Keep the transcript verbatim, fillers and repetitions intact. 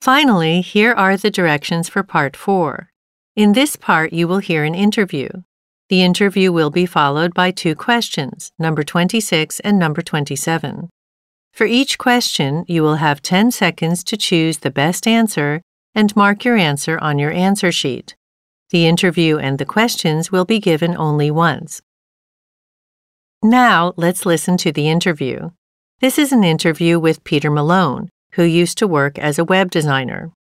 Finally, here are the directions for Part four. In this part, you will hear an interview. The interview will be followed by two questions, number twenty-six and number twenty-seven. For each question, you will have ten seconds to choose the best answer and mark your answer on your answer sheet. The interview and the questions will be given only once. Now, let's listen to the interview. This is an interview with Peter Malone, who used to work as a web designer.